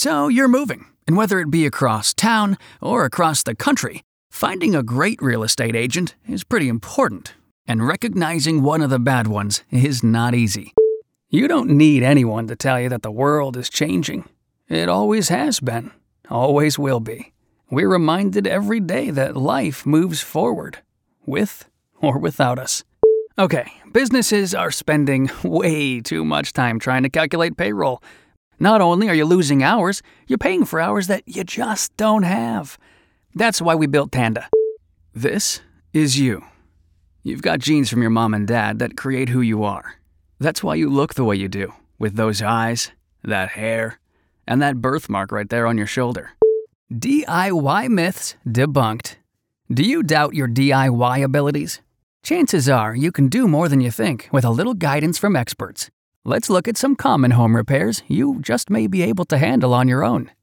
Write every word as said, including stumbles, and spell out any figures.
So you're moving, and whether it be across town or across the country, finding a great real estate agent is pretty important, and recognizing one of the bad ones is not easy. You don't need anyone to tell you that the world is changing. It always has been, always will be. We're reminded every day that life moves forward, with or without us. Okay, businesses are spending way too much time trying to calculate payroll. Not only are you losing hours, you're paying for hours that you just don't have. That's why we built Tanda. This is you. You've got genes from your mom and dad that create who you are. That's why you look the way you do, with those eyes, that hair, and that birthmark right there on your shoulder. D I Y myths debunked. Do you doubt your D I Y abilities? Chances are you can do more than you think with a little guidance from experts. Let's look at some common home repairs you just may be able to handle on your own.